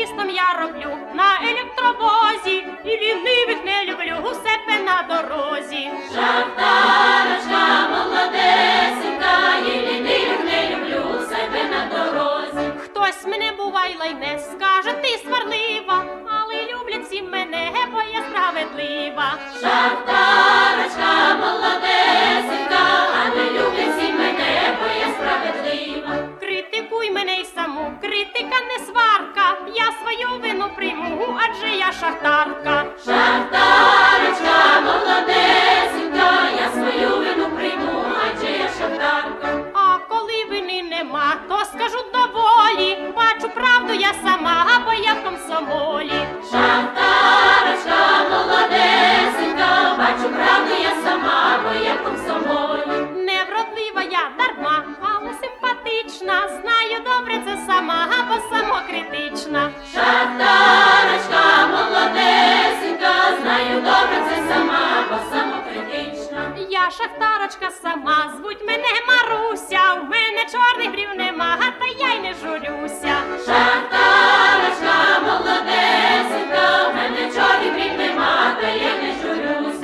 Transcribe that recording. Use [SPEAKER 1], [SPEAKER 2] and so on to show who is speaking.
[SPEAKER 1] Трактористом я роблю на електровозі, і лінивих не люблю у себе на дорозі.
[SPEAKER 2] Шахтарочка молодесенька, і лінивих не люблю у себе на дорозі.
[SPEAKER 1] Хтось мене бувай лайне, скаже, ти сварлива, але люблять всі мене, бо я справедлива.
[SPEAKER 2] Шахтарочка молодесенька, а не люблять всі мене, бо я справедлива.
[SPEAKER 1] Критикуй мене й саму, критика не сварка, я свою вину прийму, адже я шахтарка.
[SPEAKER 2] Шахтарочка молодесенька, я свою вину прийму, адже я шахтарка.
[SPEAKER 1] А коли вини нема, то скажу доволі, бачу правду я сама, бо я в комсомолі.
[SPEAKER 2] Шахтарочка молодесенька, бачу правду я сама, бо я в комсомолі.
[SPEAKER 1] Невродлива я дарма, але симпатична, знаю добре це сама, бо самокритична.
[SPEAKER 2] Шахтарочка молодесенька, знаю добре це сама, бо самокритична.
[SPEAKER 1] Я шахтарочка сама, звуть мене Маруся, в мене чорних брів нема,